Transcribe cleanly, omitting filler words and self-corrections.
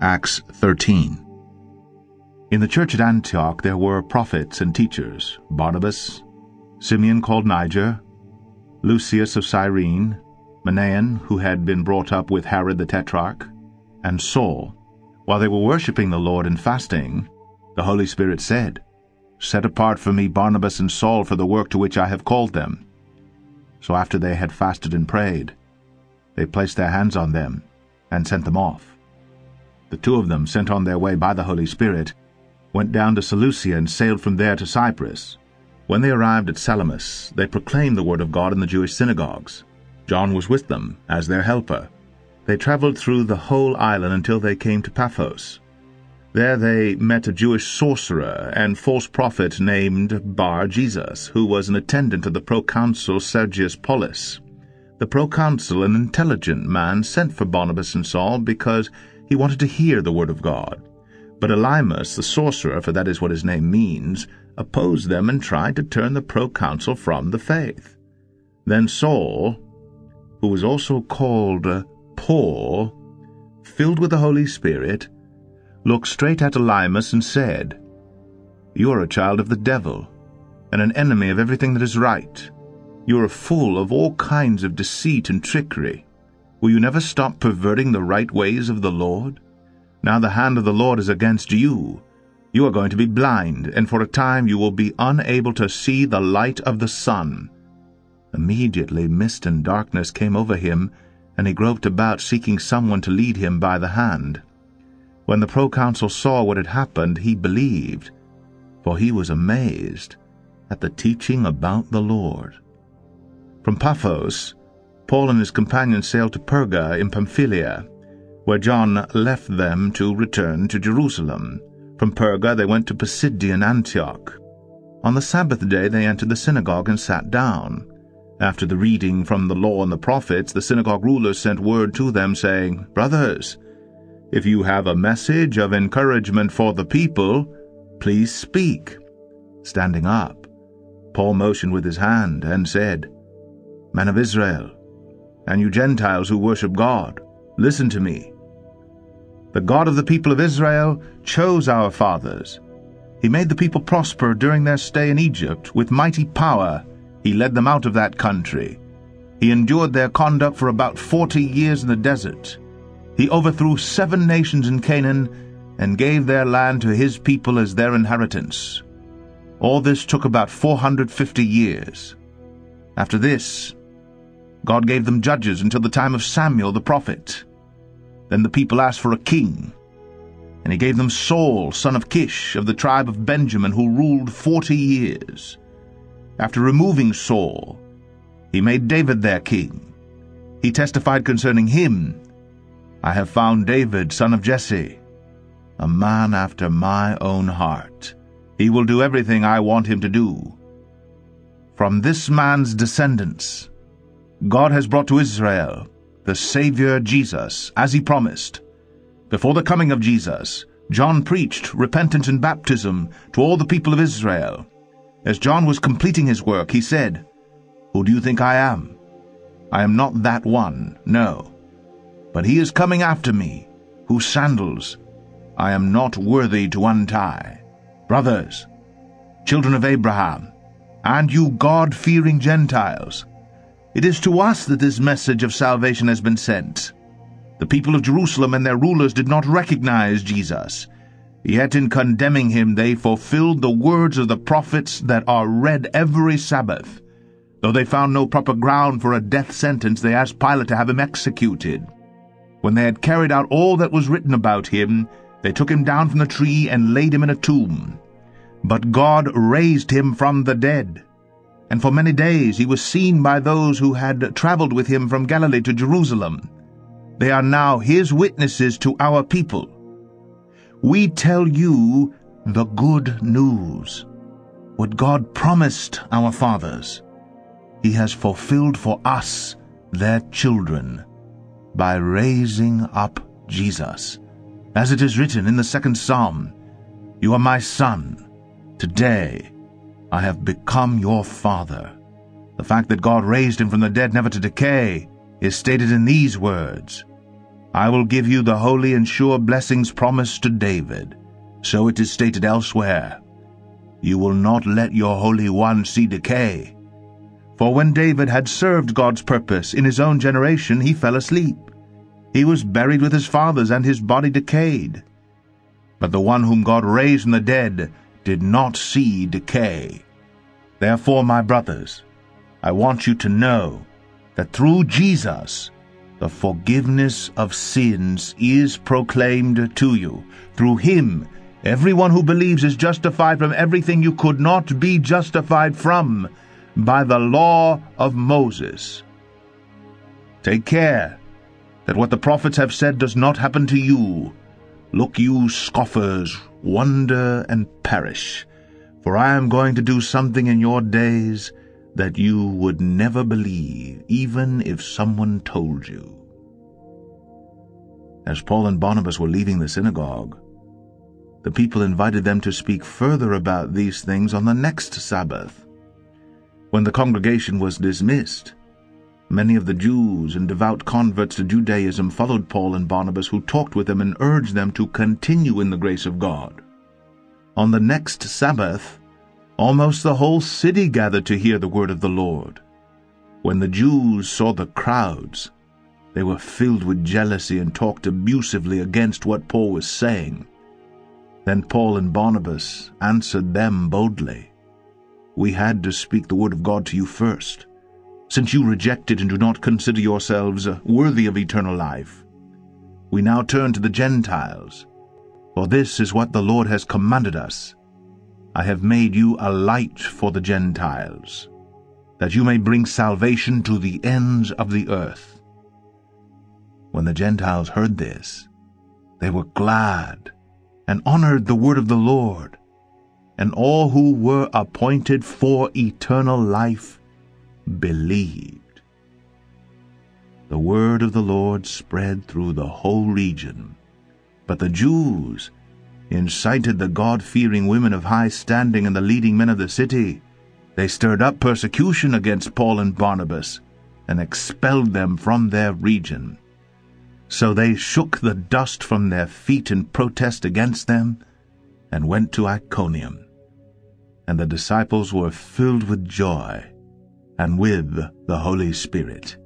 Acts 13. In the church at Antioch there were prophets and teachers, Barnabas, Simeon called Niger, Lucius of Cyrene, Manaen, who had been brought up with Herod the Tetrarch, and Saul. While they were worshipping the Lord and fasting, the Holy Spirit said, "Set apart for me Barnabas and Saul for the work to which I have called them." So after they had fasted and prayed, they placed their hands on them and sent them off. The two of them, sent on their way by the Holy Spirit, went down to Seleucia and sailed from there to Cyprus. When they arrived at Salamis, they proclaimed the word of God in the Jewish synagogues. John was with them as their helper. They traveled through the whole island until they came to Paphos. There they met a Jewish sorcerer and false prophet named Bar-Jesus, who was an attendant of the proconsul Sergius Paulus. The proconsul, an intelligent man, sent for Barnabas and Saul because he wanted to hear the word of God. But Elymas, the sorcerer, for that is what his name means, opposed them and tried to turn the proconsul from the faith. Then Saul, who was also called Paul, filled with the Holy Spirit, looked straight at Elymas and said, "You are a child of the devil, and an enemy of everything that is right. You are full of all kinds of deceit and trickery. Will you never stop perverting the right ways of the Lord? Now the hand of the Lord is against you. You are going to be blind, and for a time you will be unable to see the light of the sun." Immediately mist and darkness came over him, and he groped about seeking someone to lead him by the hand. When the proconsul saw what had happened, he believed, for he was amazed at the teaching about the Lord. From Paphos, Paul and his companions sailed to Perga in Pamphylia, where John left them to return to Jerusalem. From Perga they went to Pisidian Antioch. On the Sabbath day they entered the synagogue and sat down. After the reading from the law and the prophets, the synagogue rulers sent word to them, saying, "Brothers, if you have a message of encouragement for the people, please speak." Standing up, Paul motioned with his hand and said, "Men of Israel, and you Gentiles who worship God, listen to me. The God of the people of Israel chose our fathers. He made the people prosper during their stay in Egypt. With mighty power he led them out of that country. He endured their conduct for about 40 years in the desert. He overthrew 7 nations in Canaan and gave their land to his people as their inheritance. All this took about 450 years. After this, God gave them judges until the time of Samuel the prophet. Then the people asked for a king, and he gave them Saul, son of Kish, of the tribe of Benjamin, who ruled 40 years. After removing Saul, he made David their king. He testified concerning him, 'I have found David, son of Jesse, a man after my own heart. He will do everything I want him to do.' From this man's descendants, God has brought to Israel the Savior Jesus, as he promised. Before the coming of Jesus, John preached repentance and baptism to all the people of Israel. As John was completing his work, he said, 'Who do you think I am? I am not that one, no. But he is coming after me, whose sandals I am not worthy to untie. Brothers, children of Abraham, and you God-fearing Gentiles, it is to us that this message of salvation has been sent. The people of Jerusalem and their rulers did not recognize Jesus, yet in condemning him they fulfilled the words of the prophets that are read every Sabbath. Though they found no proper ground for a death sentence, they asked Pilate to have him executed. When they had carried out all that was written about him, they took him down from the tree and laid him in a tomb. But God raised him from the dead, and for many days he was seen by those who had traveled with him from Galilee to Jerusalem. They are now his witnesses to our people. We tell you the good news. What God promised our fathers, he has fulfilled for us, their children, by raising up Jesus. As it is written in the 2nd Psalm, 'You are my son. Today I have become your father.' The fact that God raised him from the dead never to decay is stated in these words, I will give you the holy and sure blessings promised to David. So it is stated elsewhere, You will not let your Holy One see decay. For when David had served God's purpose in his own generation, he fell asleep. He was buried with his fathers, and his body decayed. But the one whom God raised from the dead did not see decay. Therefore, my brothers, I want you to know that through Jesus, the forgiveness of sins is proclaimed to you. Through him, everyone who believes is justified from everything you could not be justified from by the law of Moses. Take care that what the prophets have said does not happen to you. Look, you scoffers, wonder and perish, for I am going to do something in your days that you would never believe, even if someone told you. As Paul and Barnabas were leaving the synagogue, the people invited them to speak further about these things on the next Sabbath. When the congregation was dismissed, many of the Jews and devout converts to Judaism followed Paul and Barnabas, who talked with them and urged them to continue in the grace of God. On the next Sabbath, almost the whole city gathered to hear the word of the Lord. When the Jews saw the crowds, they were filled with jealousy and talked abusively against what Paul was saying. Then Paul and Barnabas answered them boldly, We had to speak the word of God to you first, since you reject it and do not consider yourselves worthy of eternal life. We now turn to the Gentiles, for this is what the Lord has commanded us. I have made you a light for the Gentiles, that you may bring salvation to the ends of the earth. When the Gentiles heard this, they were glad and honored the word of the Lord, and all who were appointed for eternal life believed. The word of the Lord spread through the whole region, but the Jews incited the God-fearing women of high standing and the leading men of the city. They stirred up persecution against Paul and Barnabas and expelled them from their region. So they shook the dust from their feet in protest against them and went to Iconium. And the disciples were filled with joy and with the Holy Spirit.